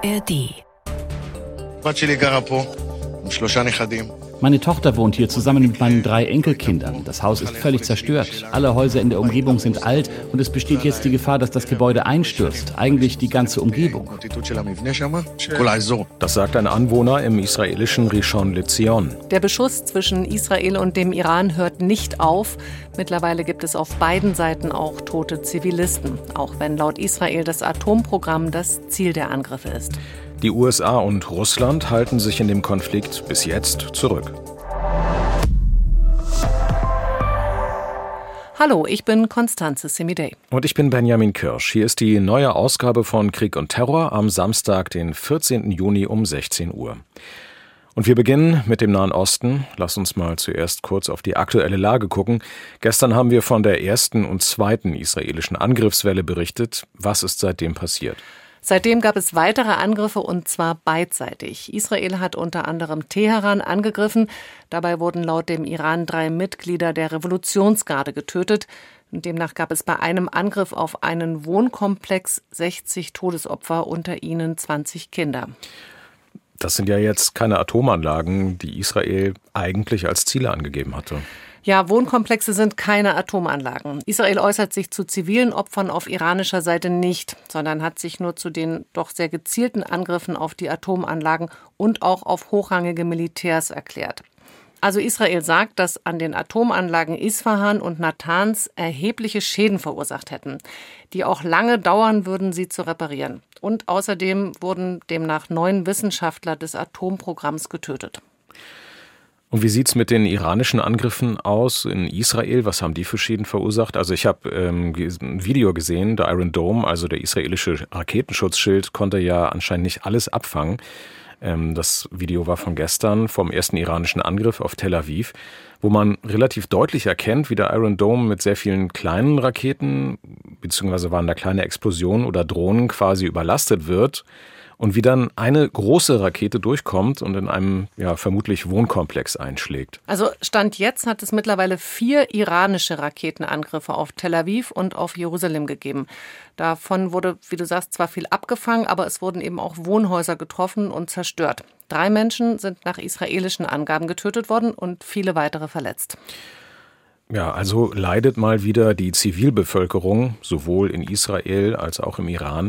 ARD. Meine Tochter wohnt hier zusammen mit meinen 3 Enkelkindern. Das Haus ist völlig zerstört. Alle Häuser in der Umgebung sind alt und es besteht jetzt die Gefahr, dass das Gebäude einstürzt. Eigentlich die ganze Umgebung. Das sagt ein Anwohner im israelischen Rishon LeZion. Der Beschuss zwischen Israel und dem Iran hört nicht auf. Mittlerweile gibt es auf beiden Seiten auch tote Zivilisten, auch wenn laut Israel das Atomprogramm das Ziel der Angriffe ist. Die USA und Russland halten sich in dem Konflikt bis jetzt zurück. Hallo, ich bin Constanze Semidey. Und ich bin Benjamin Kirsch. Hier ist die neue Ausgabe von Krieg und Terror am Samstag, den 14. Juni um 16 Uhr. Und wir beginnen mit dem Nahen Osten. Lass uns mal zuerst kurz auf die aktuelle Lage gucken. Gestern haben wir von der ersten und zweiten israelischen Angriffswelle berichtet. Was ist seitdem passiert? Seitdem gab es weitere Angriffe, und zwar beidseitig. Israel hat unter anderem Teheran angegriffen. Dabei wurden laut dem Iran 3 Mitglieder der Revolutionsgarde getötet. Demnach gab es bei einem Angriff auf einen Wohnkomplex 60 Todesopfer, unter ihnen 20 Kinder. Das sind ja jetzt keine Atomanlagen, die Israel eigentlich als Ziele angegeben hatte. Ja, Wohnkomplexe sind keine Atomanlagen. Israel äußert sich zu zivilen Opfern auf iranischer Seite nicht, sondern hat sich nur zu den doch sehr gezielten Angriffen auf die Atomanlagen und auch auf hochrangige Militärs erklärt. Also Israel sagt, dass an den Atomanlagen Isfahan und Natanz erhebliche Schäden verursacht hätten, die auch lange dauern würden, sie zu reparieren. Und außerdem wurden demnach 9 Wissenschaftler des Atomprogramms getötet. Und wie sieht's mit den iranischen Angriffen aus in Israel? Was haben die für Schäden verursacht? Also ich habe ein Video gesehen, der Iron Dome, also der israelische Raketenschutzschild, konnte ja anscheinend nicht alles abfangen. Das Video war von gestern, vom ersten iranischen Angriff auf Tel Aviv, wo man relativ deutlich erkennt, wie der Iron Dome mit sehr vielen kleinen Raketen, beziehungsweise waren da kleine Explosionen oder Drohnen quasi überlastet wird. Und wie dann eine große Rakete durchkommt und in einem vermutlich Wohnkomplex einschlägt. Also Stand jetzt hat es mittlerweile 4 iranische Raketenangriffe auf Tel Aviv und auf Jerusalem gegeben. Davon wurde, wie du sagst, zwar viel abgefangen, aber es wurden eben auch Wohnhäuser getroffen und zerstört. 3 Menschen sind nach israelischen Angaben getötet worden und viele weitere verletzt. Ja, also leidet mal wieder die Zivilbevölkerung, sowohl in Israel als auch im Iran.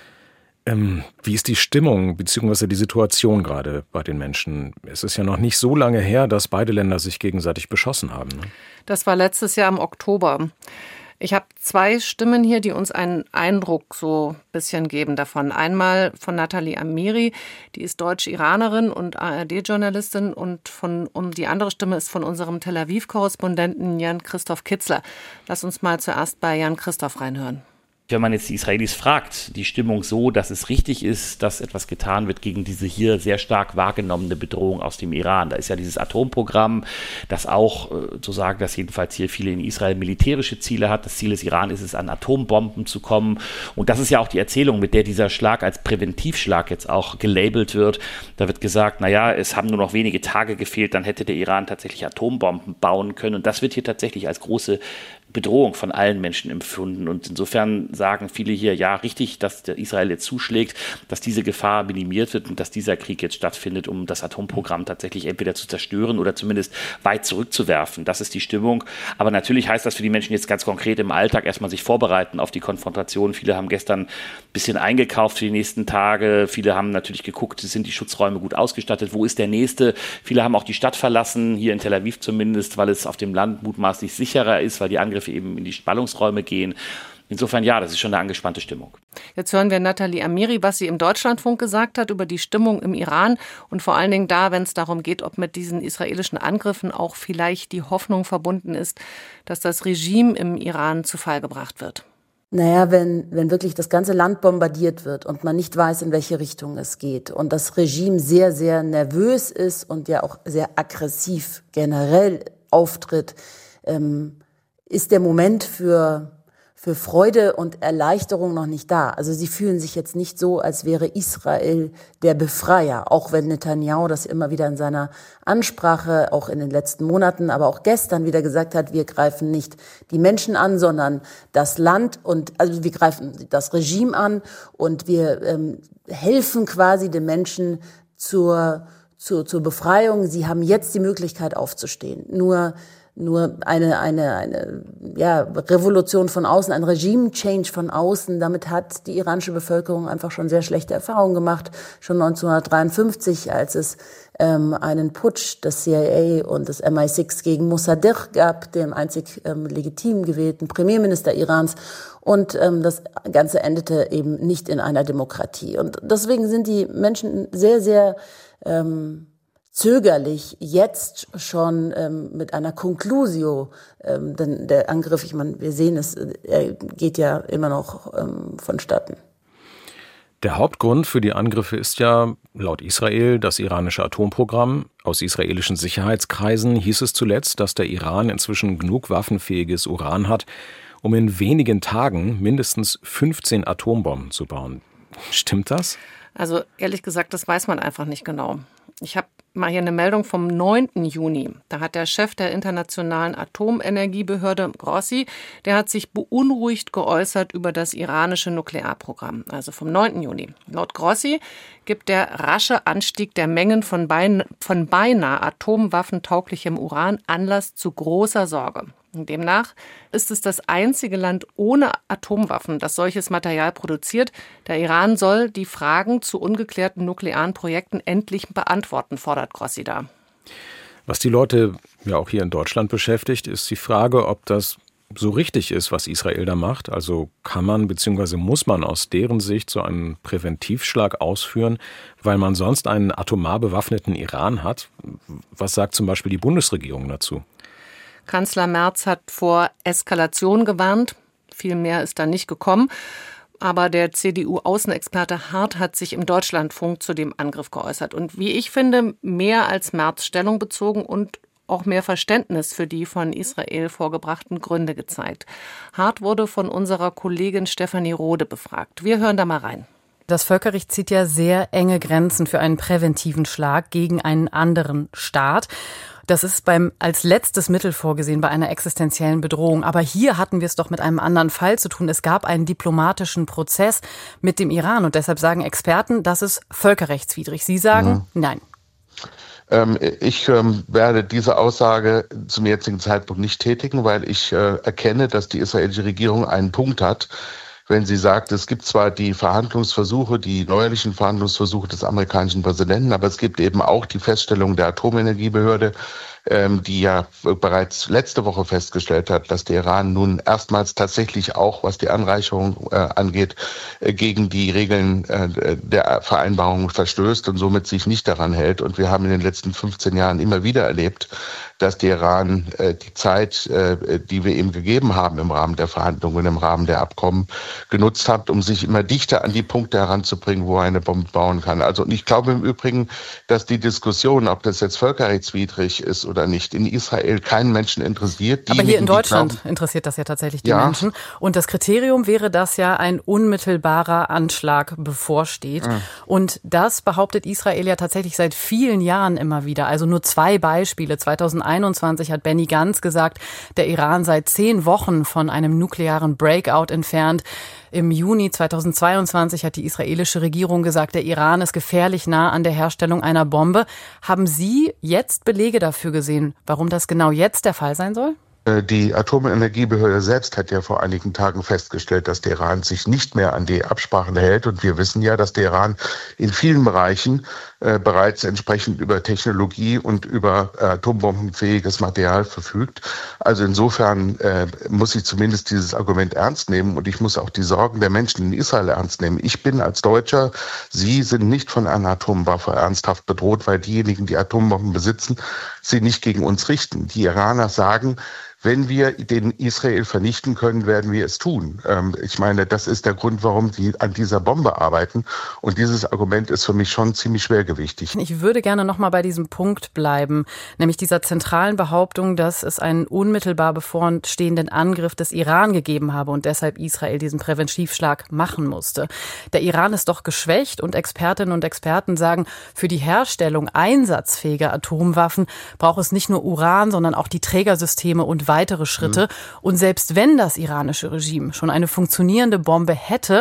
Wie ist die Stimmung bzw. die Situation gerade bei den Menschen? Es ist ja noch nicht so lange her, dass beide Länder sich gegenseitig beschossen haben. Ne? Das war letztes Jahr im Oktober. Ich habe 2 Stimmen hier, die uns einen Eindruck so ein bisschen geben davon. Einmal von Nathalie Amiri, die ist Deutsch-Iranerin und ARD-Journalistin, und die andere Stimme ist von unserem Tel Aviv-Korrespondenten Jan-Christoph Kitzler. Lass uns mal zuerst bei Jan-Christoph reinhören. Wenn man jetzt die Israelis fragt, die Stimmung so, dass es richtig ist, dass etwas getan wird gegen diese hier sehr stark wahrgenommene Bedrohung aus dem Iran. Da ist ja dieses Atomprogramm, das auch, so sagen das jedenfalls hier viele in Israel, militärische Ziele hat. Das Ziel des Iran ist es, an Atombomben zu kommen. Und das ist ja auch die Erzählung, mit der dieser Schlag als Präventivschlag jetzt auch gelabelt wird. Da wird gesagt, es haben nur noch wenige Tage gefehlt, dann hätte der Iran tatsächlich Atombomben bauen können. Und das wird hier tatsächlich als große Bedrohung von allen Menschen empfunden. Und insofern sagen viele hier, ja, richtig, dass der Israel jetzt zuschlägt, dass diese Gefahr minimiert wird und dass dieser Krieg jetzt stattfindet, um das Atomprogramm tatsächlich entweder zu zerstören oder zumindest weit zurückzuwerfen. Das ist die Stimmung. Aber natürlich heißt das für die Menschen jetzt ganz konkret im Alltag erstmal sich vorbereiten auf die Konfrontation. Viele haben gestern ein bisschen eingekauft für die nächsten Tage. Viele haben natürlich geguckt, sind die Schutzräume gut ausgestattet? Wo ist der nächste? Viele haben auch die Stadt verlassen, hier in Tel Aviv zumindest, weil es auf dem Land mutmaßlich sicherer ist, weil die Angriffe eben in die Ballungsräume gehen. Insofern ja, das ist schon eine angespannte Stimmung. Jetzt hören wir Nathalie Amiri, was sie im Deutschlandfunk gesagt hat über die Stimmung im Iran und vor allen Dingen da, wenn es darum geht, ob mit diesen israelischen Angriffen auch vielleicht die Hoffnung verbunden ist, dass das Regime im Iran zu Fall gebracht wird. Naja, wenn wirklich das ganze Land bombardiert wird und man nicht weiß, in welche Richtung es geht und das Regime sehr, sehr nervös ist und ja auch sehr aggressiv generell auftritt, ist der Moment für Freude und Erleichterung noch nicht da. Also sie fühlen sich jetzt nicht so, als wäre Israel der Befreier, auch wenn Netanyahu das immer wieder in seiner Ansprache, auch in den letzten Monaten, aber auch gestern wieder gesagt hat, wir greifen nicht die Menschen an, sondern das Land, und also wir greifen das Regime an und wir helfen quasi den Menschen zur Befreiung. Sie haben jetzt die Möglichkeit aufzustehen. Nur eine Revolution von außen, ein Regime-Change von außen, damit hat die iranische Bevölkerung einfach schon sehr schlechte Erfahrungen gemacht. Schon 1953, als es einen Putsch des CIA und des MI6 gegen Mossadegh gab, dem einzig legitim gewählten Premierminister Irans. Und das Ganze endete eben nicht in einer Demokratie. Und deswegen sind die Menschen sehr, sehr zögerlich jetzt schon mit einer Conclusio, denn der Angriff, ich meine, wir sehen es, er geht ja immer noch vonstatten. Der Hauptgrund für die Angriffe ist ja laut Israel das iranische Atomprogramm. Aus israelischen Sicherheitskreisen hieß es zuletzt, dass der Iran inzwischen genug waffenfähiges Uran hat, um in wenigen Tagen mindestens 15 Atombomben zu bauen. Stimmt das? Also ehrlich gesagt, das weiß man einfach nicht genau. Ich habe mal hier eine Meldung vom 9. Juni. Da hat der Chef der Internationalen Atomenergiebehörde, Grossi, der hat sich beunruhigt geäußert über das iranische Nuklearprogramm. Also vom 9. Juni. Laut Grossi gibt der rasche Anstieg der Mengen von beinahe atomwaffentauglichem Uran Anlass zu großer Sorge. Demnach ist es das einzige Land ohne Atomwaffen, das solches Material produziert. Der Iran soll die Fragen zu ungeklärten nuklearen Projekten endlich beantworten, fordert Grossi da. Was die Leute ja auch hier in Deutschland beschäftigt, ist die Frage, ob das so richtig ist, was Israel da macht. Also kann man bzw. muss man aus deren Sicht so einen Präventivschlag ausführen, weil man sonst einen atomar bewaffneten Iran hat? Was sagt zum Beispiel die Bundesregierung dazu? Kanzler Merz hat vor Eskalation gewarnt. Viel mehr ist da nicht gekommen. Aber der CDU-Außenexperte Hart hat sich im Deutschlandfunk zu dem Angriff geäußert. Und wie ich finde, mehr als Merz Stellung bezogen und auch mehr Verständnis für die von Israel vorgebrachten Gründe gezeigt. Hart wurde von unserer Kollegin Stefanie Rode befragt. Wir hören da mal rein. Das Völkerrecht zieht ja sehr enge Grenzen für einen präventiven Schlag gegen einen anderen Staat. Das ist als letztes Mittel vorgesehen bei einer existenziellen Bedrohung. Aber hier hatten wir es doch mit einem anderen Fall zu tun. Es gab einen diplomatischen Prozess mit dem Iran. Und deshalb sagen Experten, das ist völkerrechtswidrig. Sie sagen, nein. Ich werde diese Aussage zum jetzigen Zeitpunkt nicht tätigen, weil ich erkenne, dass die israelische Regierung einen Punkt hat, wenn sie sagt, es gibt zwar die Verhandlungsversuche, die neuerlichen Verhandlungsversuche des amerikanischen Präsidenten, aber es gibt eben auch die Feststellung der Atomenergiebehörde, die ja bereits letzte Woche festgestellt hat, dass der Iran nun erstmals tatsächlich auch, was die Anreicherung angeht, gegen die Regeln der Vereinbarung verstößt und somit sich nicht daran hält. Und wir haben in den letzten 15 Jahren immer wieder erlebt, dass der Iran die Zeit, die wir ihm gegeben haben im Rahmen der Verhandlungen, im Rahmen der Abkommen, genutzt hat, um sich immer dichter an die Punkte heranzubringen, wo er eine Bombe bauen kann. Also und ich glaube im Übrigen, dass die Diskussion, ob das jetzt völkerrechtswidrig ist oder nicht, in Israel keinen Menschen interessiert. Aber hier in Deutschland interessiert das ja tatsächlich die Menschen. Und das Kriterium wäre, dass ja ein unmittelbarer Anschlag bevorsteht. Und das behauptet Israel ja tatsächlich seit vielen Jahren immer wieder. Also nur 2 Beispiele. 2021 hat Benny Gantz gesagt, der Iran sei 10 Wochen von einem nuklearen Breakout entfernt. Im Juni 2022 hat die israelische Regierung gesagt, der Iran ist gefährlich nah an der Herstellung einer Bombe. Haben Sie jetzt Belege dafür gesehen, warum das genau jetzt der Fall sein soll? Die Atomenergiebehörde selbst hat ja vor einigen Tagen festgestellt, dass der Iran sich nicht mehr an die Absprachen hält. Und wir wissen ja, dass der Iran in vielen Bereichen bereits entsprechend über Technologie und über atombombenfähiges Material verfügt. Also insofern muss ich zumindest dieses Argument ernst nehmen und ich muss auch die Sorgen der Menschen in Israel ernst nehmen. Ich bin als Deutscher, Sie sind nicht von einer Atomwaffe ernsthaft bedroht, weil diejenigen, die Atombomben besitzen, sie nicht gegen uns richten. Die Iraner sagen, wenn wir den Israel vernichten können, werden wir es tun. Ich meine, das ist der Grund, warum die an dieser Bombe arbeiten. Und dieses Argument ist für mich schon ziemlich schwergewichtig. Ich würde gerne noch mal bei diesem Punkt bleiben, nämlich dieser zentralen Behauptung, dass es einen unmittelbar bevorstehenden Angriff des Iran gegeben habe und deshalb Israel diesen Präventivschlag machen musste. Der Iran ist doch geschwächt und Expertinnen und Experten sagen, für die Herstellung einsatzfähiger Atomwaffen braucht es nicht nur Uran, sondern auch die Trägersysteme und weitere Schritte. Und selbst wenn das iranische Regime schon eine funktionierende Bombe hätte,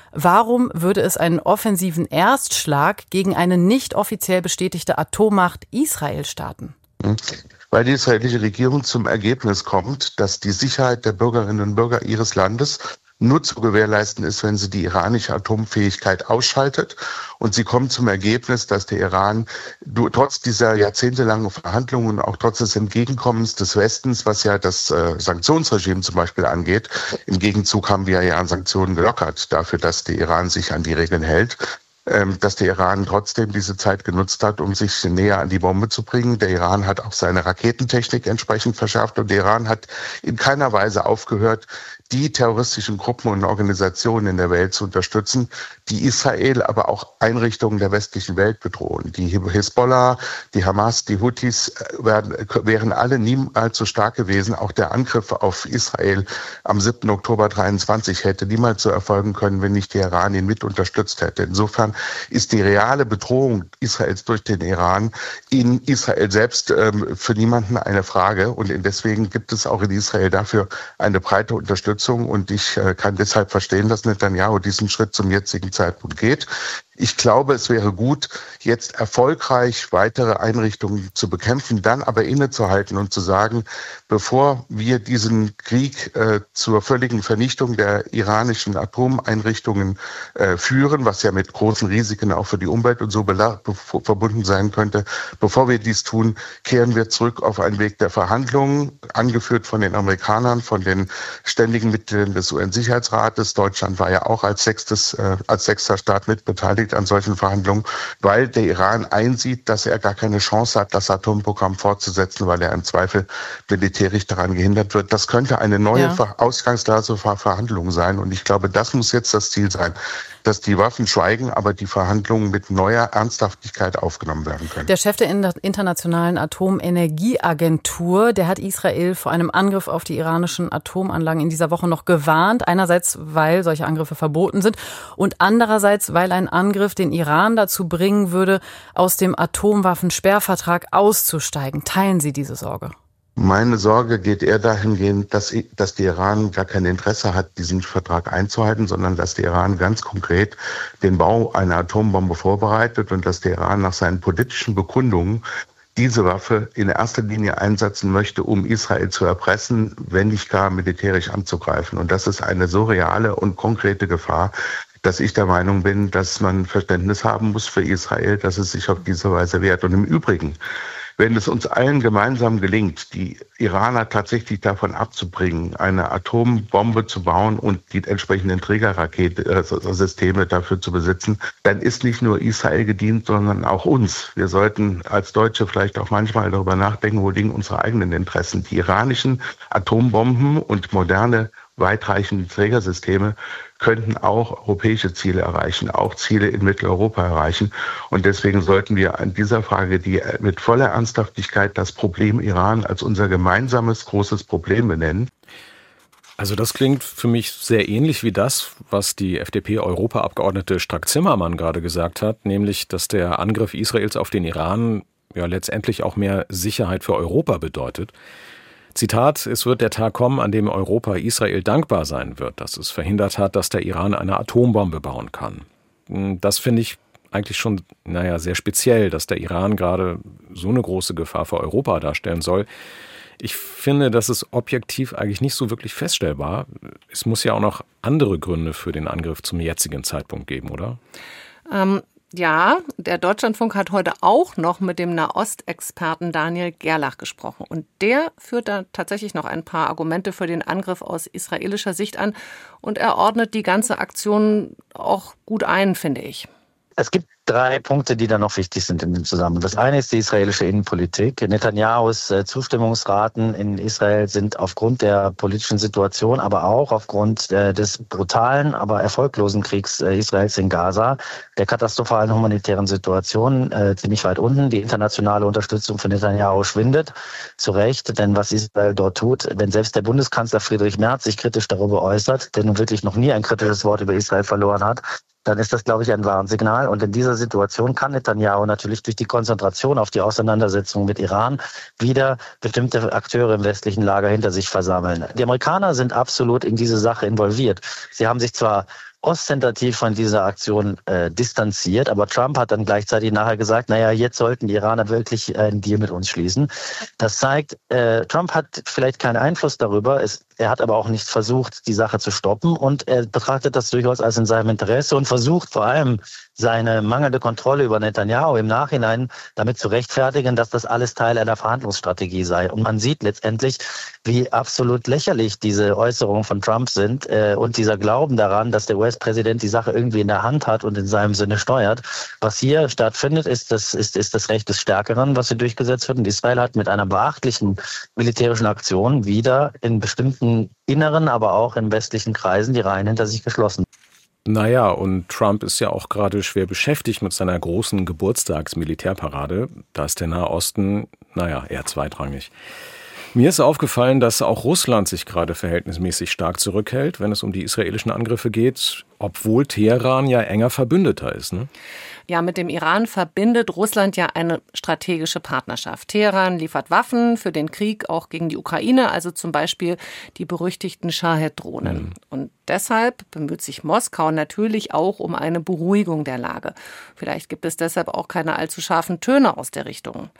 Warum würde es einen offensiven Erstschlag gegen eine nicht offiziell bestätigte Atommacht Israel starten? Weil die israelische Regierung zum Ergebnis kommt, dass die Sicherheit der Bürgerinnen und Bürger ihres Landes nur zu gewährleisten ist, wenn sie die iranische Atomfähigkeit ausschaltet. Und sie kommt zum Ergebnis, dass der Iran trotz dieser jahrzehntelangen Verhandlungen und auch trotz des Entgegenkommens des Westens, was ja das Sanktionsregime zum Beispiel angeht, im Gegenzug haben wir ja Sanktionen gelockert dafür, dass der Iran sich an die Regeln hält, dass der Iran trotzdem diese Zeit genutzt hat, um sich näher an die Bombe zu bringen. Der Iran hat auch seine Raketentechnik entsprechend verschärft und der Iran hat in keiner Weise aufgehört, die terroristischen Gruppen und Organisationen in der Welt zu unterstützen, die Israel, aber auch Einrichtungen der westlichen Welt bedrohen. Die Hisbollah, die Hamas, die Houthis wären alle niemals so stark gewesen. Auch der Angriff auf Israel am 7. Oktober 23 hätte niemals so erfolgen können, wenn nicht der Iran ihn mit unterstützt hätte. Insofern ist die reale Bedrohung Israels durch den Iran in Israel selbst für niemanden eine Frage. Und deswegen gibt es auch in Israel dafür eine breite Unterstützung. Und ich kann deshalb verstehen, dass Netanyahu diesen Schritt zum jetzigen Zeitpunkt geht. Ich glaube, es wäre gut, jetzt erfolgreich weitere Einrichtungen zu bekämpfen, dann aber innezuhalten und zu sagen, bevor wir diesen Krieg zur völligen Vernichtung der iranischen Atomeinrichtungen führen, was ja mit großen Risiken auch für die Umwelt und so verbunden sein könnte, bevor wir dies tun, kehren wir zurück auf einen Weg der Verhandlungen, angeführt von den Amerikanern, von den ständigen Mitgliedern des UN-Sicherheitsrates. Deutschland war ja auch als sechster Staat mitbeteiligt an solchen Verhandlungen, weil der Iran einsieht, dass er gar keine Chance hat, das Atomprogramm fortzusetzen, weil er im Zweifel militärisch daran gehindert wird. Das könnte eine neue Ausgangslage für Verhandlungen sein. Und ich glaube, das muss jetzt das Ziel sein, dass die Waffen schweigen, aber die Verhandlungen mit neuer Ernsthaftigkeit aufgenommen werden können. Der Chef der Internationalen Atomenergieagentur, der hat Israel vor einem Angriff auf die iranischen Atomanlagen in dieser Woche noch gewarnt. Einerseits, weil solche Angriffe verboten sind und andererseits, weil ein Angriff den Iran dazu bringen würde, aus dem Atomwaffensperrvertrag auszusteigen. Teilen Sie diese Sorge? Meine Sorge geht eher dahingehend, dass der Iran gar kein Interesse hat, diesen Vertrag einzuhalten, sondern dass der Iran ganz konkret den Bau einer Atombombe vorbereitet und dass der Iran nach seinen politischen Bekundungen diese Waffe in erster Linie einsetzen möchte, um Israel zu erpressen, wenn nicht gar militärisch anzugreifen. Und das ist eine so reale und konkrete Gefahr, dass ich der Meinung bin, dass man Verständnis haben muss für Israel, dass es sich auf diese Weise wehrt. Und im Übrigen, wenn es uns allen gemeinsam gelingt, die Iraner tatsächlich davon abzubringen, eine Atombombe zu bauen und die entsprechenden Trägerraketensysteme dafür zu besitzen, dann ist nicht nur Israel gedient, sondern auch uns. Wir sollten als Deutsche vielleicht auch manchmal darüber nachdenken, wo liegen unsere eigenen Interessen. Die iranischen Atombomben und moderne weitreichende Trägersysteme könnten auch europäische Ziele erreichen, auch Ziele in Mitteleuropa erreichen. Und deswegen sollten wir an dieser Frage, die mit voller Ernsthaftigkeit das Problem Iran als unser gemeinsames großes Problem benennen. Also das klingt für mich sehr ähnlich wie das, was die FDP-Europaabgeordnete Strack-Zimmermann gerade gesagt hat, nämlich, dass der Angriff Israels auf den Iran ja letztendlich auch mehr Sicherheit für Europa bedeutet. Zitat, es wird der Tag kommen, an dem Europa Israel dankbar sein wird, dass es verhindert hat, dass der Iran eine Atombombe bauen kann. Das finde ich eigentlich schon, sehr speziell, dass der Iran gerade so eine große Gefahr für Europa darstellen soll. Ich finde, das ist objektiv eigentlich nicht so wirklich feststellbar. Es muss ja auch noch andere Gründe für den Angriff zum jetzigen Zeitpunkt geben, oder? Ja, der Deutschlandfunk hat heute auch noch mit dem Nahostexperten Daniel Gerlach gesprochen. Und der führt da tatsächlich noch ein paar Argumente für den Angriff aus israelischer Sicht an. Und er ordnet die ganze Aktion auch gut ein, finde ich. Es gibt 3 Punkte, die da noch wichtig sind in dem Zusammenhang. Das eine ist die israelische Innenpolitik. Netanyahus Zustimmungsraten in Israel sind aufgrund der politischen Situation, aber auch aufgrund des brutalen, aber erfolglosen Kriegs Israels in Gaza, der katastrophalen humanitären Situation ziemlich weit unten. Die internationale Unterstützung für Netanyahu schwindet. Zu Recht, denn was Israel dort tut, wenn selbst der Bundeskanzler Friedrich Merz sich kritisch darüber äußert, der nun wirklich noch nie ein kritisches Wort über Israel verloren hat, dann ist das, glaube ich, ein Warnsignal. Und in dieser Situation kann Netanyahu natürlich durch die Konzentration auf die Auseinandersetzung mit Iran wieder bestimmte Akteure im westlichen Lager hinter sich versammeln. Die Amerikaner sind absolut in diese Sache involviert. Sie haben sich zwar ostentativ von dieser Aktion distanziert. Aber Trump hat dann gleichzeitig nachher gesagt, naja, jetzt sollten die Iraner wirklich einen Deal mit uns schließen. Das zeigt, Trump hat vielleicht keinen Einfluss darüber. Er hat aber auch nicht versucht, die Sache zu stoppen. Und er betrachtet das durchaus als in seinem Interesse und versucht vor allem seine mangelnde Kontrolle über Netanyahu im Nachhinein damit zu rechtfertigen, dass das alles Teil einer Verhandlungsstrategie sei. Und man sieht letztendlich, wie absolut lächerlich diese Äußerungen von Trump sind und dieser Glauben daran, dass der US-Präsident die Sache irgendwie in der Hand hat und in seinem Sinne steuert. Was hier stattfindet, ist das Recht des Stärkeren, was hier durchgesetzt wird. Und Israel hat mit einer beachtlichen militärischen Aktion wieder in bestimmten inneren, aber auch in westlichen Kreisen die Reihen hinter sich geschlossen. Naja, und Trump ist ja auch gerade schwer beschäftigt mit seiner großen Geburtstagsmilitärparade. Da ist der Nahe Osten, eher zweitrangig. Mir ist aufgefallen, dass auch Russland sich gerade verhältnismäßig stark zurückhält, wenn es um die israelischen Angriffe geht, obwohl Teheran ja enger Verbündeter ist, ne? Ja, mit dem Iran verbindet Russland ja eine strategische Partnerschaft. Teheran liefert Waffen für den Krieg auch gegen die Ukraine, also zum Beispiel die berüchtigten Shahed-Drohnen. Und deshalb bemüht sich Moskau natürlich auch um eine Beruhigung der Lage. Vielleicht gibt es deshalb auch keine allzu scharfen Töne aus der Richtung.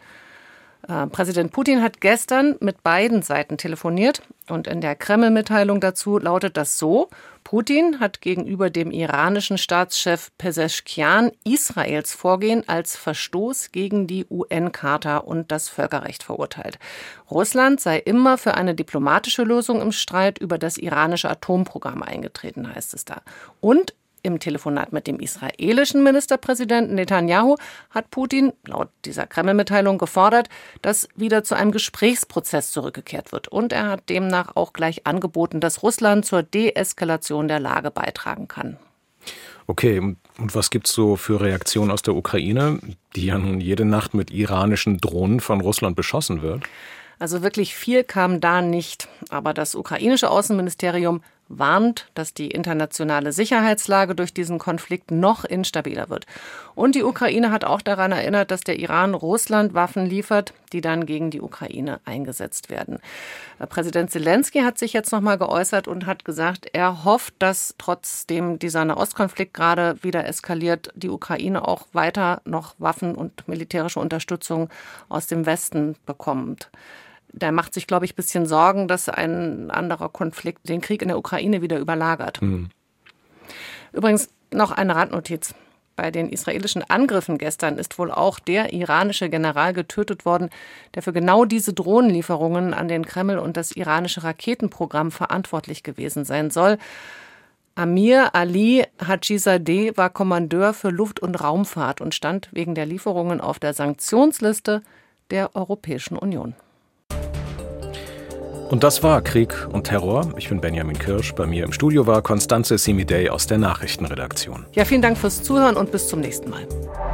Präsident Putin hat gestern mit beiden Seiten telefoniert und in der Kreml-Mitteilung dazu lautet das so: Putin hat gegenüber dem iranischen Staatschef Pezeshkian Israels Vorgehen als Verstoß gegen die UN-Charta und das Völkerrecht verurteilt. Russland sei immer für eine diplomatische Lösung im Streit über das iranische Atomprogramm eingetreten, heißt es da. Und im Telefonat mit dem israelischen Ministerpräsidenten Netanyahu hat Putin laut dieser Kreml-Mitteilung gefordert, dass wieder zu einem Gesprächsprozess zurückgekehrt wird. Und er hat demnach auch gleich angeboten, dass Russland zur Deeskalation der Lage beitragen kann. Okay, und was gibt's so für Reaktionen aus der Ukraine, die ja nun jede Nacht mit iranischen Drohnen von Russland beschossen wird? Also wirklich viel kam da nicht. Aber das ukrainische Außenministerium warnt, dass die internationale Sicherheitslage durch diesen Konflikt noch instabiler wird. Und die Ukraine hat auch daran erinnert, dass der Iran Russland Waffen liefert, die dann gegen die Ukraine eingesetzt werden. Präsident Zelensky hat sich jetzt nochmal geäußert und hat gesagt, er hofft, dass trotzdem dieser Nahostkonflikt gerade wieder eskaliert, die Ukraine auch weiter noch Waffen und militärische Unterstützung aus dem Westen bekommt. Der macht sich, glaube ich, ein bisschen Sorgen, dass ein anderer Konflikt den Krieg in der Ukraine wieder überlagert. Übrigens noch eine Randnotiz. Bei den israelischen Angriffen gestern ist wohl auch der iranische General getötet worden, der für genau diese Drohnenlieferungen an den Kreml und das iranische Raketenprogramm verantwortlich gewesen sein soll. Amir Ali Hajizadeh war Kommandeur für Luft- und Raumfahrt und stand wegen der Lieferungen auf der Sanktionsliste der Europäischen Union. Und das war Krieg und Terror. Ich bin Benjamin Kirsch. Bei mir im Studio war Constanze Simidey aus der Nachrichtenredaktion. Ja, vielen Dank fürs Zuhören und bis zum nächsten Mal.